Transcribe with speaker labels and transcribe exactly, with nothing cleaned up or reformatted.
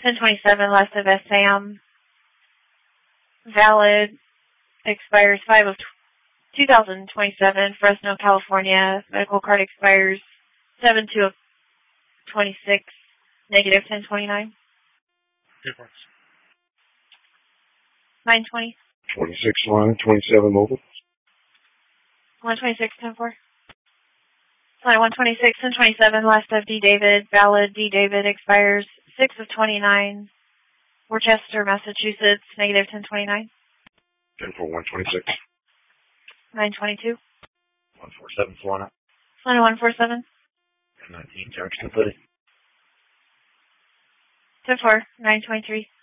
Speaker 1: ten twenty-seven, last of S. Sam. Valid. Expires five of two thousand twenty-seven. Fresno, California. Medical card expires seven two of twenty-six. Negative ten twenty-nine.
Speaker 2: Difference.
Speaker 1: nine twenty.
Speaker 3: twenty-six line, twenty-seven mobile.
Speaker 1: one twenty-six, ten four. Line one twenty-six, ten twenty-seven, last of D. David. Valid. D. David expires six of twenty-nine. Worcester, Massachusetts. Negative ten twenty-nine.
Speaker 3: ten four, one twenty-six.
Speaker 1: nine twenty-two.
Speaker 2: one forty-seven, Florida.
Speaker 1: Line one forty-seven.
Speaker 2: ten nineteen, Jefferson City.
Speaker 1: ten four, nine twenty-three.